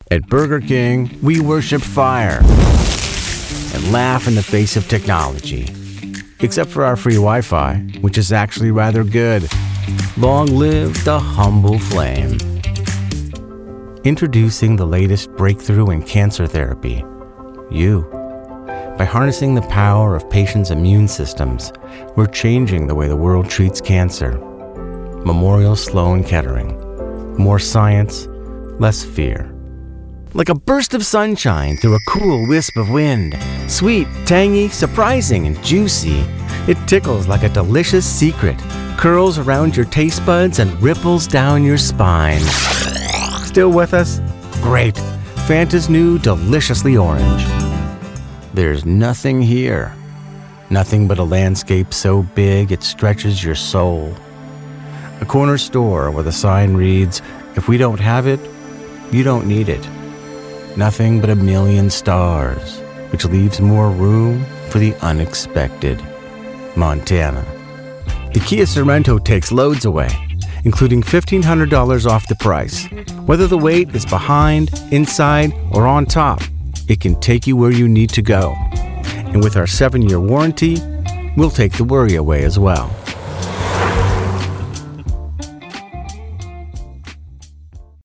At Burger King, we worship fire and laugh in the face of technology. Except for our free Wi-Fi, which is actually rather good. Long live the humble flame. Introducing the latest breakthrough in cancer therapy. By harnessing the power of patients' immune systems, we're changing the way the world treats cancer. Memorial Sloan Kettering. More science, less fear. Like a burst of sunshine through a cool wisp of wind. Sweet, tangy, surprising, and juicy. It tickles like a delicious secret, curls around your taste buds, and ripples down your spine. Still with us? Great. Fanta's new Deliciously Orange. There's nothing here. Nothing but a landscape so big it stretches your soul. A corner store where the sign reads, "If we don't have it, you don't need it." Nothing but a million stars, which leaves more room for the unexpected. Montana. The Kia Sorento takes loads away, including $1,500 off the price. Whether the weight is behind, inside, or on top, it can take you where you need to go. And with our 7-year warranty, we'll take the worry away as well.